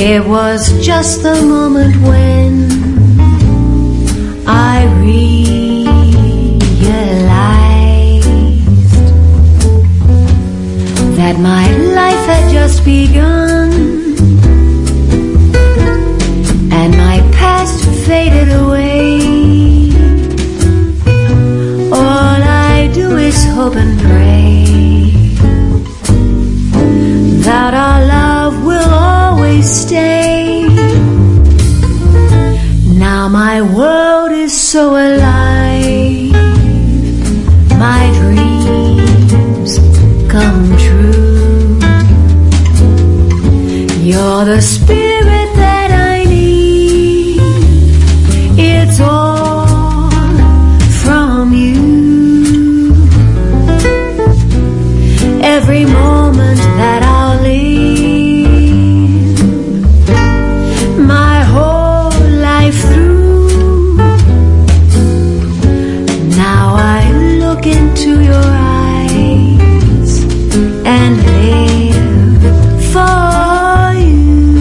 It was just the moment when I realized that my life had just begun, and my past faded away. All I do is hope and pray that our love will always stay. Now my world is so alive, my dreams come true. You're the spirit that I need. It's all from you. Every moment that I'll live, my whole life through. Now I look into your eyes and live for you.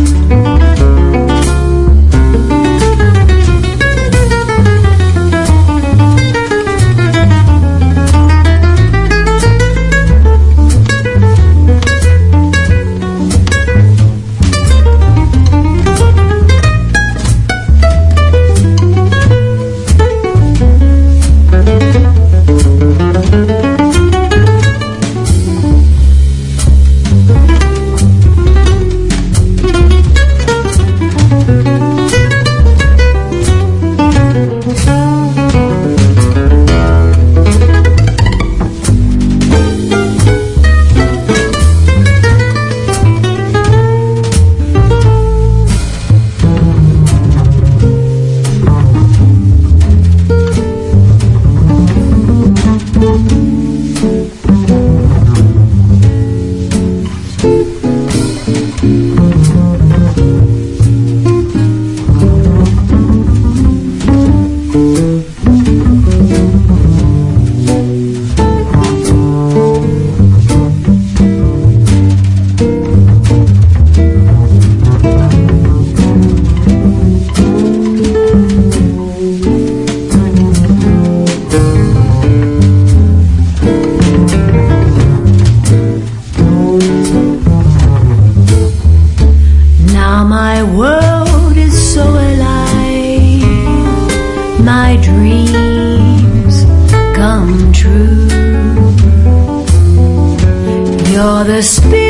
My world is so alive, my dreams come true. You're the spirit